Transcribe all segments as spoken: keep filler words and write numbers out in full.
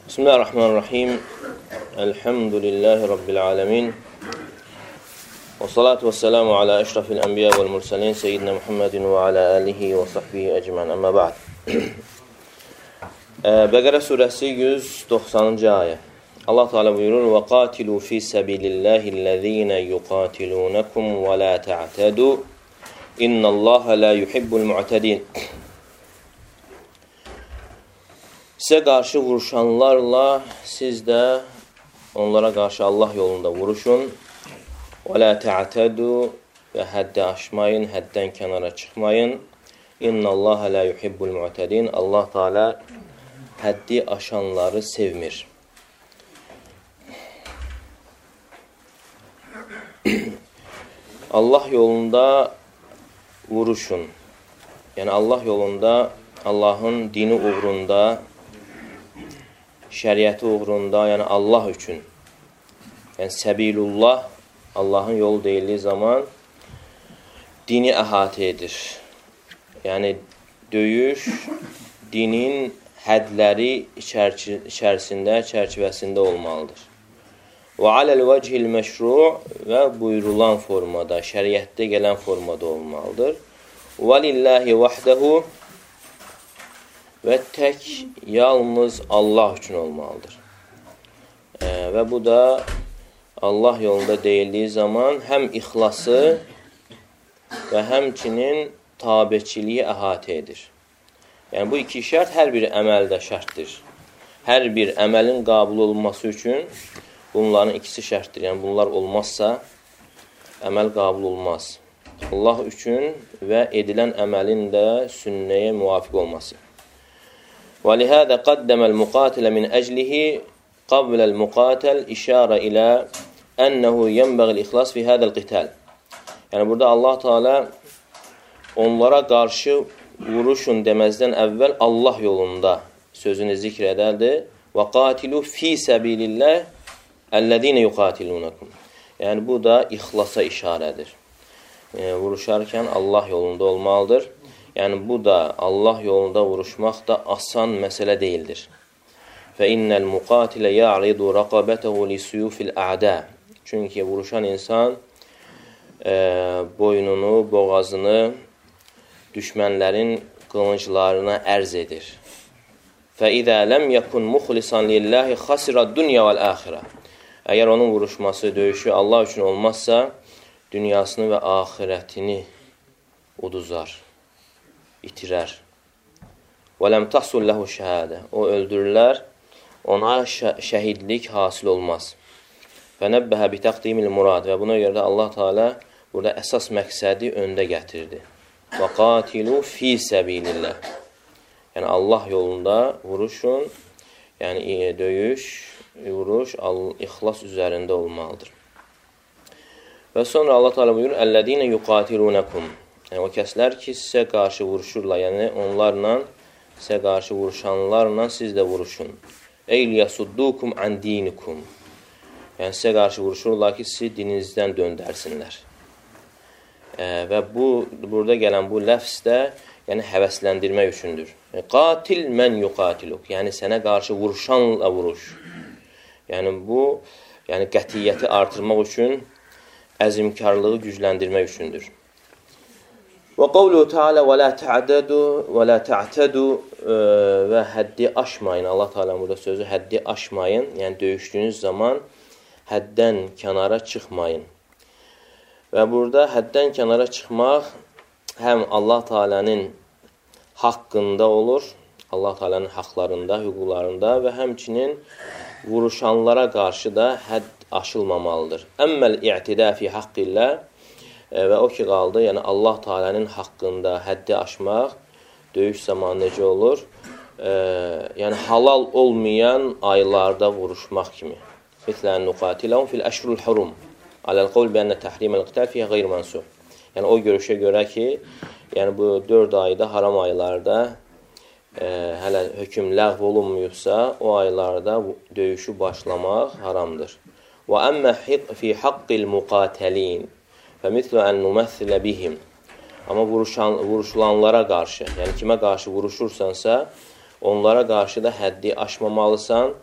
Bismillahirrahmanirrahim. Elhamdülillahi Rabbil alemin. Və salatu və selamu ala əşrafil ənbiya vəl mürsəlin seyyidina Muhammedin və ala alihi və sahbihi əcmən. Əmmə ba'd. Bəqərə surəsi yüz doxsanıncı ayə. Allah Teala buyurur: "Və qatilu fi sabilillahillezine yuqatilunakum və la ta'tadu. İnnallaha la yuhibbul mu'tadin." Sizə qarşı vuruşanlarla siz də onlara qarşı Allah yolunda vuruşun. Və la ta'tadu, və həddi aşmayın, həddən kənara çıxmayın. İnnallaha la yuhibbul mu'tadin. Allah Teala həddi aşanları sevmir. Allah yolunda vuruşun. Yəni Allah yolunda, Allahın dini uğrunda, şəriəti uğrunda, yəni Allah üçün. Yəni səbilullah, Allahın yolu deyildiyi zaman dini əhatə edir. Yəni döyüş dinin hədləri içərisində, çərçivəsində olmalıdır. Və aləl vəcihil məşru' və buyurulan formada, şəriətdə gələn formada olmalıdır. Və lillahi vəhdəhu və tək yalnız Allah üçün olmalıdır. E, və bu da Allah yolunda deyildiyi zaman həm ixlası və həmçinin tabeçiliyi əhatə edir. Yəni bu iki şərt hər bir əməldə şərtdir. Hər bir əməlin qabul olması üçün bunların ikisi şərtdir. Yəni bunlar olmazsa əməl qabul olmaz. Allah üçün və edilən əməlin də sünnəyə müvafiq olması. وَلِهَذَا قَدَّمَ الْمُقَاتِلَ مِنْ أَجْلِهِ قَبْلَ الْمُقَاتَلِ إِشَارَ إِلَى أَنَّهُ يَنْبَغِ الْإِخْلَاصِ فِي هَذَا الْقِتَالِ. Yəni burada Allah Teala onlara qarşı vuruşun deməzdən əvvəl Allah yolunda sözünü zikr edərdi. وَقَاتِلُوا فِي سَبِيلِ اللّٰهِ اَلَّذ۪ينَ يُقَاتِلُونَكُمْ. Yəni bu da ixlasa işarədir. Yəni, vuruşarkən Allah yolunda olmalıdır. Yəni bu da Allah yolunda vuruşmaq da asan məsələ deyildir. فَاِنَّ الْمُقَاتِلَ يَعْرِضُ رَقَبَتَهُ لِسُيُوفِ الْأَعْدَى. Çünki vuruşan insan e, boynunu, boğazını düşmənlərin qılınclarına ərz edir. فَاِذَا لَمْ يَكُنْ مُخْلِصًا لِلّٰهِ خَسِرَ الدُّنْيَا وَالْآخِرَةِ. Əgər onun vuruşması, döyüşü Allah üçün olmazsa, dünyasını və ahirətini uduzar, itirər. وَلَمْ تَحْصُلْ لَهُ شَهَادَةً. O öldürürlər, ona şəhidlik hasil olmaz. فَنَبَّهَ بِتَقْدِيمِ الْمُرَادِ. Və buna görə də Allah Teala burada əsas məqsədi öndə gətirdi. وَقَاتِلُوا فِي سَبِيلِ اللّٰهِ. Yəni Allah yolunda vuruşun, yəni döyüş, vuruş, ixlas üzərində olmalıdır. Və sonra Allah Teala buyurur: "Əllezîne yuqatilunakum." Yəni o kəslər ki, sizə qarşı vuruşurlar, yəni onlarla, sizə qarşı vuruşanlarla siz də vuruşun. "Ey liyasuddukum an dinikum." Yəni sizə qarşı vuruşurlar ki, sizi dininizdən döndərsinlər. E, və bu burada gələn bu ləfz də yəni həvəsləndirmək üçündür. Qatil mən yuqatiluk. Yəni sənə qarşı vuruşanla vuruş. Yəni bu, yəni qətiyyəti artırmaq üçün, əzimkarlığı gücləndirmək üçündür. Və qavluhu Teala və la ta'tadu və la ta'tadu və həddi aşmayın. Allah Teala burada sözü həddi aşmayın. Yəni döyüşdüyünüz zaman həddən kənara çıxmayın. Və burada həddən kənara çıxmaq həm Allah Teala'nın haqqında olur, Allah Teala'nın haqlarında, hüquqlarında və həmçinin vuruşanlara qarşı da hədd aşılmamalıdır. Əmməl i'tidə fi haqqillah, və o ki qaldı, yəni Allah Teala'nın haqqında həddi aşmaq döyüş zamanı necə olur? E, yəni halal olmayan aylarda vuruşmaq kimi. Mislən nuqatilahum fil əşrul hurum. Aləl qavl bi ənə təhrimel qital fiyyə qeyr mənsuh. Yəni o görüşə görə ki, yəni bu dörd ayda, haram aylarda e, hələ hökm ləğv olunmuyubsa, o aylarda döyüşü başlamaq haramdır. Və əmmə fi haqqil muqatilin fəmithlu ən numəthilə bihim. Amma vuruşan, vuruşulanlara qarşı, yəni kimə qarşı vuruşursansa, onlara qarşı da həddi aşmamalısan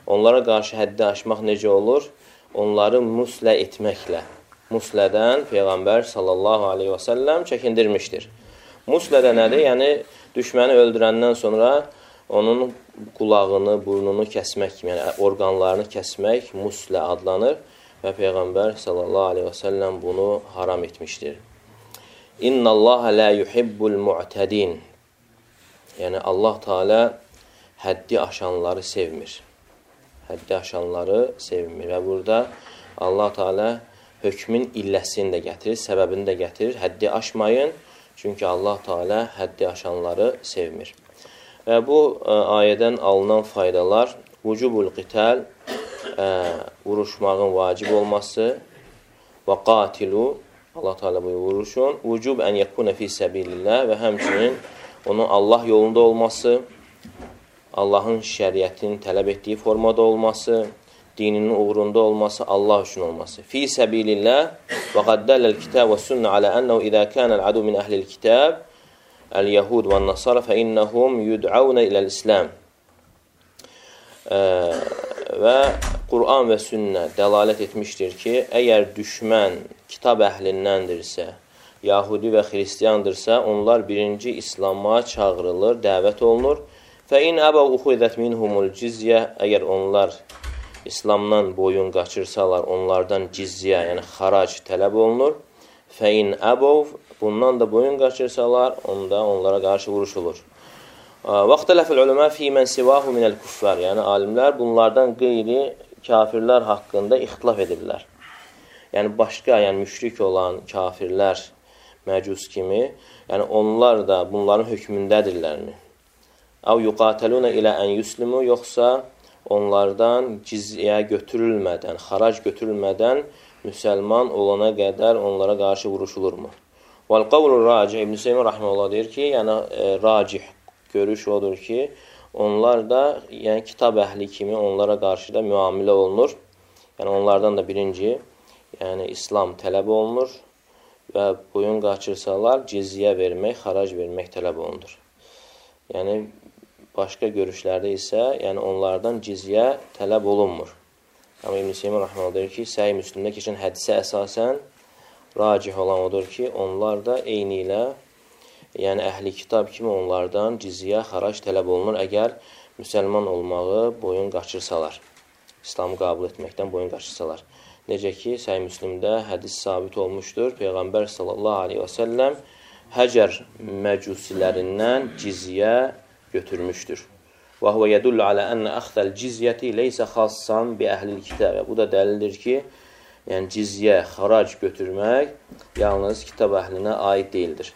onlara qarşı həddi aşmaq necə olur? Onları muslə etməklə. Muslədən Peyğəmbər sallallahu aleyhi və səlləm çəkindirmişdir. Muslə də nədir? Yəni, düşməni öldürəndən sonra onun qulağını, burnunu kəsmək, yəni orqanlarını kəsmək muslə adlanır və Peyğəmbər sallallahu aleyhi və səlləm bunu haram etmişdir. İnnəllaha la yuhibbul mu'tədin. Yəni, Allah Teala həddi aşanları sevmir. Həddi aşanları sevmir. Və burada Allah Teala hökmün illəsini də gətirir, səbəbini də gətirir. Həddi aşmayın, çünki Allah Teala həddi aşanları sevmir. Və bu ə, ayədən alınan faydalar vücubul qital, ə, vuruşmağın vacib olması və qatilu, Allah Teala buyur, vuruşun, vücub ən yəkuna fi səbilillah və həmçinin onun Allah yolunda olması, Allahın şəriətinin tələb etdiyi formada olması, dininin uğrunda olması, Allah üçün olması. Fi səbilillah və qaddələl kitab və sünnə alə ənəhu idə kənəl adu min əhlil kitab əl-yəhud və nasara fə innəhum yud'avnə iləl-islam. Və Quran və sünnə dəlalət etmişdir ki, əgər düşmən kitab əhlindəndirsə, Yahudi və Xristiyandırsa, onlar birinci İslama çağırılır, dəvət olunur. Fəin əbəv uxuidət minhumul cizyə, əgər onlar İslamdan boyun qaçırsalar, onlardan cizyə, yəni xarac tələb olunur. Fəin əbəv, bundan da boyun qaçırsalar, onda onlara qarşı vuruşulur. Vaxtələfəl uləmə fi mən sivahu minəl kuffar, yəni alimlər bunlardan qeyri kafirlər haqqında ixtilaf edirlər. Yəni başqa, yəni müşrik olan kafirlər, məcus kimi, yəni onlar da bunların hökmündədirlərmi? Əv yuqataluna ilə ən yuslimu, yoxsa onlardan cizyə götürülmədən, xarac götürülmədən müsəlman olana qədər onlara qarşı vuruşulurmu? Vəl-qavlu racih, İbn-i Seymur Rahmanullah deyir ki, yəni e, racih görüş odur ki, onlar da yəni kitab əhli kimi onlara qarşı da müamilə olunur. Yəni onlardan da birinci, yəni İslam tələb olunur və boyun qaçırsalar cizyə vermək, xarac vermək tələb olunur. Yəni başqa görüşlərdə isə yəni onlardan cizyə tələb olunmur. Amma İbn-i Seymur Rahmanullah deyir ki, Səhih Müslimdə keçən hədisə əsasən racih olan odur ki, onlar da eyni ilə yəni əhli kitab kimi onlardan cizyə, xarac tələb olunur, əgər müsəlman olmağı boyun qaçırsalar, İslamı qəbul etməkdən boyun qaçırsalar. Necə ki, Səhih Müslimdə hədis sabit olmuşdur, Peyğəmbər sallallahu aleyhi və səlləm Həcər məcusilərindən cizyə götürmüşdür. Və huvə yədullu alə ənə əxtəl cizyəti leysə xassan bi əhlil kitab. Bu da dəlildir ki, yəni cizyə, xarac götürmək yalnız kitab əhlinə aid deyildir.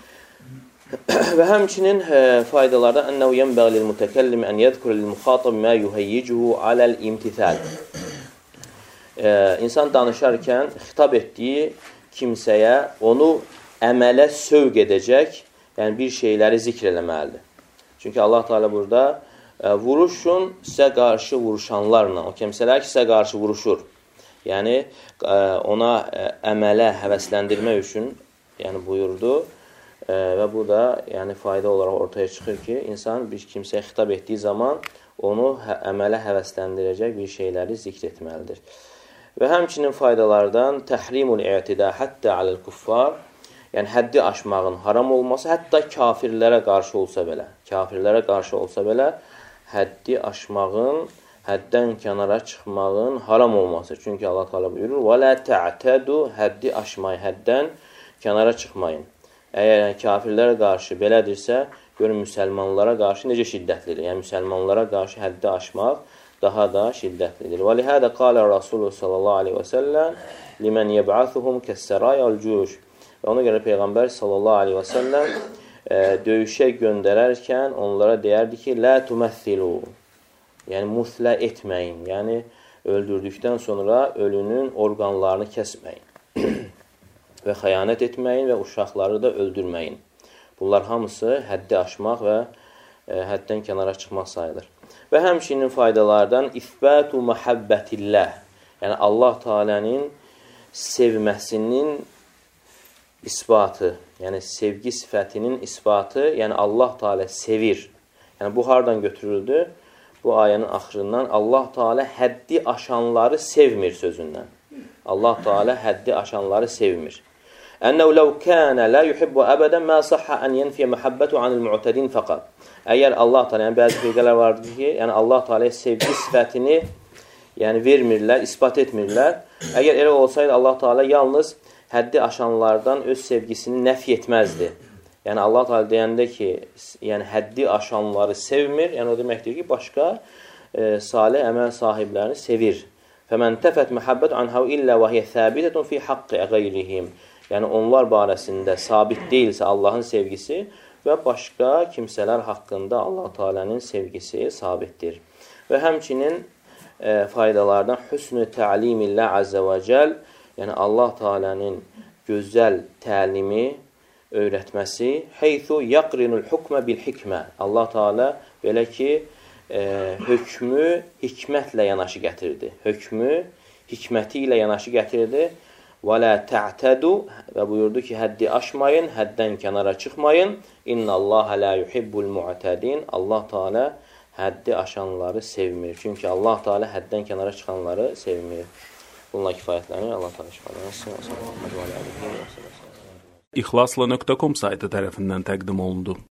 Və həmçinin e, faydalardan ənəhu yənbəğ lil-mütəkəllim ən yədkur lil-müxatab mə yuhəyyicuhu aləl-imtithal. E, insan danışarkən xitab etdiyi kimsəyə onu əmələ sövq edəcək, yəni bir şeyləri zikr eləməlidir. Çünki Allah Teala burada e, vuruşun sizə qarşı vuruşanlarla, o kimsələr ki, sizə qarşı vuruşur. Yəni e, ona e, əmələ həvəsləndirmək üçün yəni buyurdu. E, və bu da yəni fayda olaraq ortaya çıxır ki, insan bir kimsəyə xitab etdiyi zaman onu hə, əmələ həvəsləndirəcək bir şeyləri zikr etməlidir. Və həmçinin faydalardan təhrimul i'tidə hətta aləl kuffar, yəni həddi aşmağın haram olması, hətta kafirlərə qarşı olsa belə, kafirlərə qarşı olsa belə həddi aşmağın, həddən kənara çıxmağın haram olması. Çünki Allah Teala buyurur: "Və la ta'tadu", həddi aşmayın, həddən kənara çıxmayın. Əgər yəni, kafirlərə qarşı belədirsə, görün müsəlmanlara qarşı necə şiddətlidir. Yəni müsəlmanlara qarşı həddi aşmaq daha da şiddətlidir. Və lihədə qalə Rasulullah sallallahu aleyhi və səlləm limən yəb'athuhum kəssərayəl-cüş. Və ona görə Peyğəmbər sallallahu aleyhi və səlləm e, döyüşə göndərərkən onlara deyərdi ki, lə tuməthilu, yəni muslə etməyin, yəni öldürdükdən sonra ölünün orqanlarını kəsməyin və xəyanət etməyin və uşaqları da öldürməyin. Bunlar hamısı həddi aşmaq və e, həddən kənara çıxmaq sayılır. Və həmçinin faydalardan isbatu məhəbbətilləh, yəni Allah Teala'nın sevməsinin isbatı, yəni sevgi sifətinin isbatı, yəni Allah Teala sevir. Yəni bu hardan götürüldü? bu ayənin axırından Allah Teala həddi aşanları sevmir sözündən. Allah Teala həddi aşanları sevmir. Ənəu ləv kənə lə yuhibbu əbədən mə səhhə ən yənfiyə məhəbbətu anil mu'tədin fəqat. Əgər Allah Teala, yəni bəzi firqələr vardır ki, yəni Allah Teala'ya sevgi sifətini yəni vermirlər, isbat etmirlər. Əgər elə olsaydı Allah Teala yalnız həddi aşanlardan öz sevgisini nəfi etməzdi. Yəni Allah Teala deyəndə ki, yəni həddi aşanları sevmir, yəni o deməkdir ki, başqa e, salih əməl sahiblərini sevir. Fəmən təfət məhəbbət anhəv illə və hiyə thəbitətun fi haqqı əqayrihim. Yəni onlar barəsində sabit deyilsə Allahın sevgisi və başqa kimsələr haqqında Allah Teala'nın sevgisi sabitdir. Və həmçinin e, faydalardan hüsnü təlimillə əzzə və cəl, yəni Allah Teala'nın gözəl təlimi, öyrətməsi, heythu yaqrinul hukmə bil hikmə. Allah Teala belə ki, e, hökmü hikmətlə yanaşı gətirdi. Hökmü hikməti ilə yanaşı gətirdi. Və la ta'tadu, və buyurdu ki, həddi aşmayın, həddən kənara çıxmayın. İnnallaha la yuhibbul mu'tədin. Allah Teala həddi aşanları sevmir. Çünki Allah Teala həddən kənara çıxanları sevmir. Bununla kifayətlənir. Allah Teala şifalar versin. İxlasla nöqtə com saytı tərəfindən təqdim olundu.